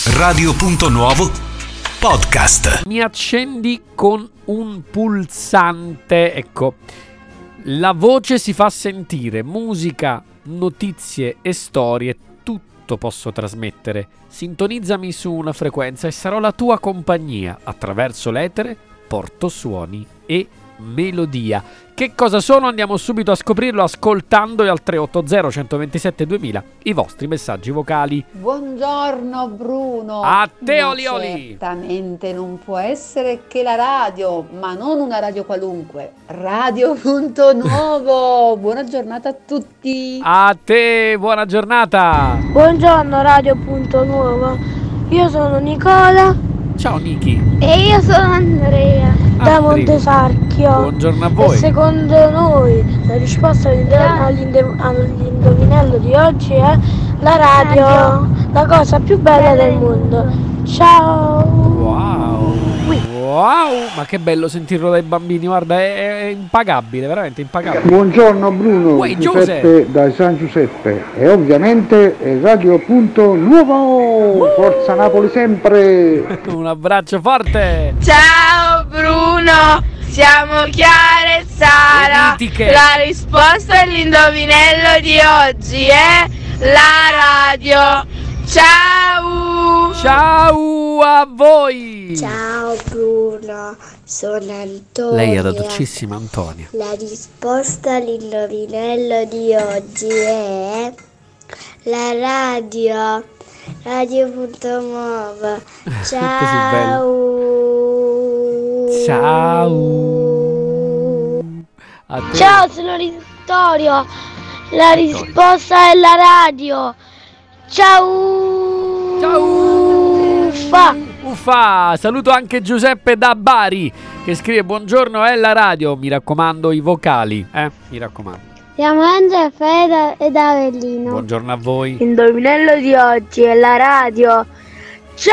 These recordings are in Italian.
Radio.Nuovo Podcast. Mi accendi con un pulsante. Ecco, la voce si fa sentire, musica, notizie e storie, tutto posso trasmettere. Sintonizzami su una frequenza e sarò la tua compagnia. Attraverso l'etere porto suoni e melodia. Che cosa sono? Andiamo subito a scoprirlo ascoltando al 380 127 2000 i vostri messaggi vocali. Buongiorno Bruno. A te, Ma Olioli. certamente non può essere che la radio, ma non una radio qualunque. Radio.Nuovo. Buona giornata a tutti. A te, buona giornata. Buongiorno Radio.Nuovo, io sono Nicola Ciao Niki. e io sono Andrea da Andrea. Montesarchio. Buongiorno a E voi. secondo noi la risposta all'indovinello di oggi è la radio, la cosa più bella del mondo. Ciao! Wow, ma che bello sentirlo dai bambini, guarda, è impagabile, veramente impagabile. Buongiorno Bruno, Uè, Giuseppe da San Giuseppe e ovviamente Radio.Nuovo, Forza Napoli sempre! Un abbraccio forte. Ciao Bruno, siamo Chiara e Sara. Mitiche. La risposta all'indovinello di oggi è la radio. Ciao! Ciao a voi. Ciao Bruno, sono Antonia. Lei è la dolcissima Antonia. La risposta all'indovinello di oggi è la radio. Radio.Nuova. Ciao. Ciao. A te. Ciao, sono Vittorio. La risposta è la radio. Ciao. Ciao. Uffa. Uffa. Saluto anche Giuseppe da Bari che scrive: buongiorno, è la radio. Mi raccomando i vocali, mi raccomando. Siamo Angela, Fede ed Avellino. Buongiorno a voi. L'indovinello di oggi è la radio. Ciao.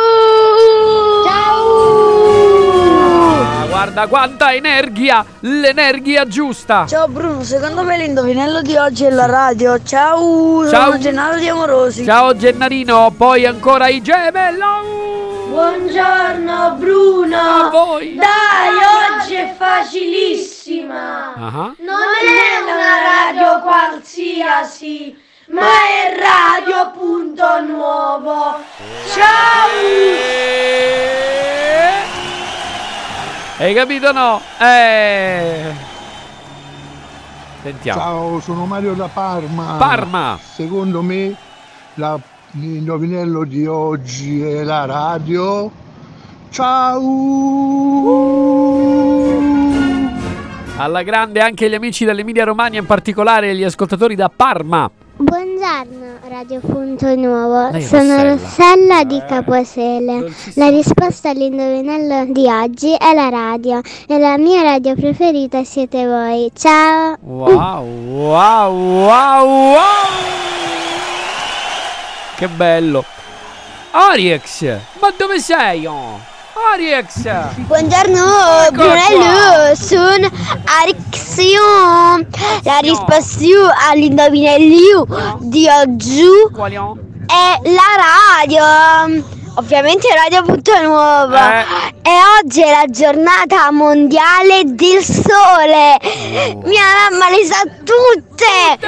Ah, guarda quanta energia, l'energia giusta. Ciao Bruno, secondo me l'indovinello di oggi è la radio. Ciao, Ciao. sono Gennaro di Amorosi. Ciao Gennarino, poi ancora i Gemello. Buongiorno Bruno. A voi. Dai, oggi è facilissima. Ah. Non è una radio qualsiasi, ma è Radio.Nuovo. Ciao. Hai capito no? Sentiamo. Ciao, sono Mario da Parma. Parma. Secondo me l'indovinello di oggi è la radio. Ciao! Alla grande anche gli amici dell'Emilia Romagna, in particolare gli ascoltatori da Parma. Buongiorno Radio.Nuovo, Lei è sono Rossella. Rossella di Caposele. Dolcissima. La risposta all'indovinello di oggi è la radio e la mia radio preferita siete voi. Ciao! Wow. Che bello. Ariex, ma dove sei? Ariex. Buongiorno Eccola Brunello, sono Arixio. La risposta all'indovinello di oggi Quali ho? è la radio. Ovviamente Radio.Nuovo. E oggi è la giornata mondiale del sole. Mia mamma le sa tutte.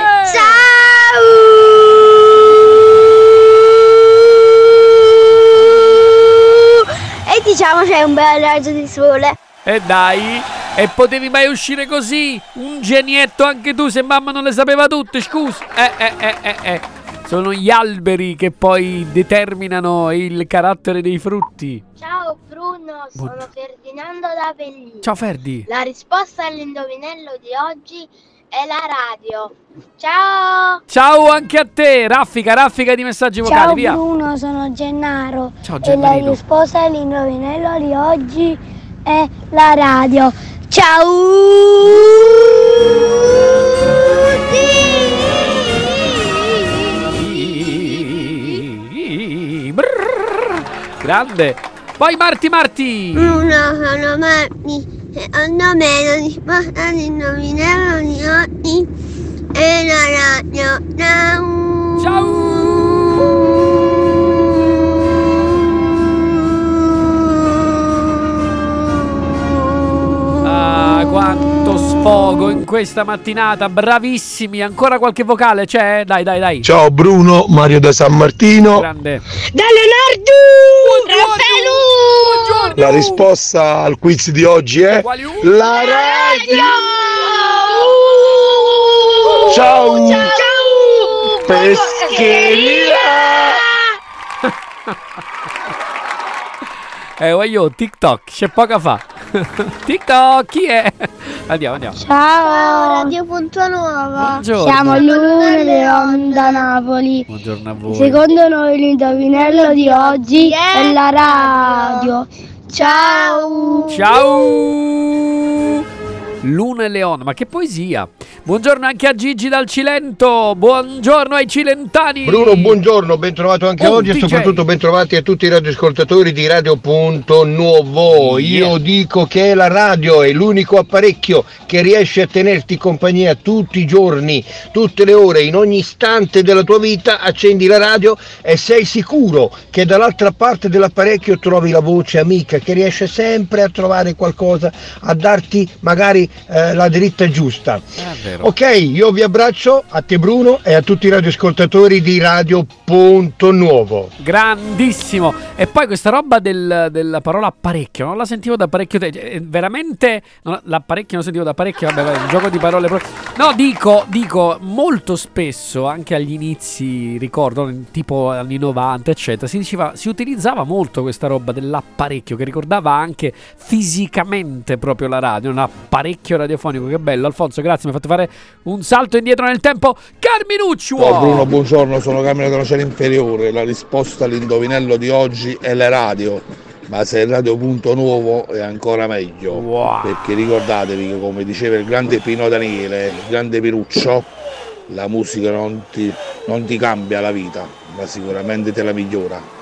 Ciao. E diciamo c'è un bel raggio di sole. E dai, e potevi mai uscire così? Un genietto anche tu, se mamma non le sapeva tutte, scusa. Sono gli alberi che poi determinano il carattere dei frutti. Ciao Bruno, sono Ferdinando da Avellino. Ciao Ferdi. La risposta all'indovinello di oggi è la radio. Ciao! Ciao anche a te, raffica di messaggi vocali, Ciao via. Bruno, sono Gennaro. Ciao E la Gennarino. risposta all'indovinello di oggi è la radio. Ciao! Grande. Poi Marti. Bruno, sono Marti. Secondo me la risposta all'indovinello di oggi è la radio. Ciao! Ciao. sfogo in questa mattinata. Bravissimi, ancora qualche vocale c'è? Dai. Ciao Bruno, Mario da San Martino. Grande. Da Leonardo! Buongiorno. La risposta al quiz di oggi è Quali? la radio. Ciao. Pescheria. Voglio TikTok, c'è poca fa. TikTok, chi è? Andiamo. Ciao, Radio Punto Nuova. Buongiorno. Siamo Luna Leon da Napoli. Buongiorno a voi. Secondo noi l'indovinello di oggi è la radio. Ciao. Ciao Luna e Leon, ma che poesia. Buongiorno anche a Gigi dal Cilento. Buongiorno ai cilentani. Bruno, buongiorno, ben trovato anche oggi DJ. e soprattutto ben trovati a tutti i radioascoltatori di Radio Punto Nuovo. Io dico che la radio è l'unico apparecchio che riesce a tenerti compagnia tutti i giorni, tutte le ore, in ogni istante della tua vita. Accendi la radio e sei sicuro che dall'altra parte dell'apparecchio trovi la voce amica che riesce sempre a trovare qualcosa, a darti magari la dritta giusta. È vero. Ok, io vi abbraccio a te Bruno e a tutti i radioascoltatori di Radio Punto Nuovo. Grandissimo. E poi questa roba della parola apparecchio, non la sentivo da parecchio tempo. Veramente l'apparecchio non sentivo da parecchio. Vabbè, un gioco di parole. No, dico molto spesso, anche agli inizi, ricordo, tipo anni 90, eccetera, si utilizzava molto questa roba dell'apparecchio, che ricordava anche fisicamente proprio la radio, un apparecchio radiofonico. Che bello, Alfonso, grazie, mi ha fatto fare un salto indietro nel tempo. Carminuccio. Ciao Bruno, buongiorno, sono Carmine della Cella Inferiore. La risposta all'indovinello di oggi è la radio, ma se è Radio Punto Nuovo è ancora meglio. Wow. Perché ricordatevi che, come diceva il grande Pino Daniele, il grande Piruccio, la musica non ti cambia la vita, ma sicuramente te la migliora.